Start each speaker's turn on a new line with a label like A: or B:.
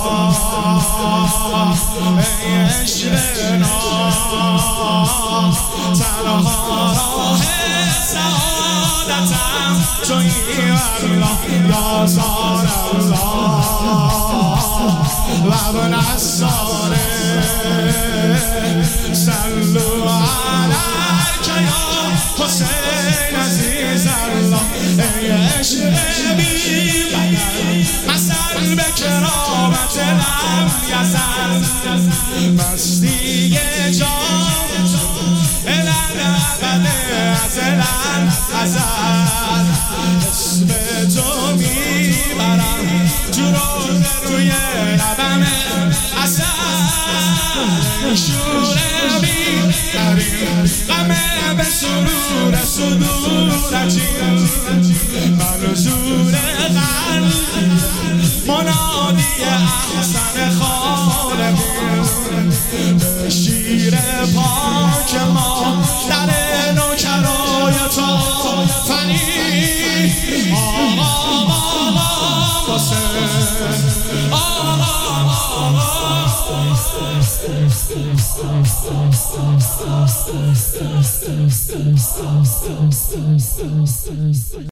A: ای عشق ناز تنها راه سعادتم تویی والله یا زار الله و ابن الصالح صلوا علیک یا حسین عزیز الله ای عشق بی بدل مثل به کرامت لم یزل مستی جان الالعبد ازلن ازل اسم تو میبرم تو روی لبم اصل شور بیداریم غمه به سرور صدورتیم منظور قلب منادی احسن خالقیم شیر پاک ما در نوکرای تو فنی آقا حسین آقا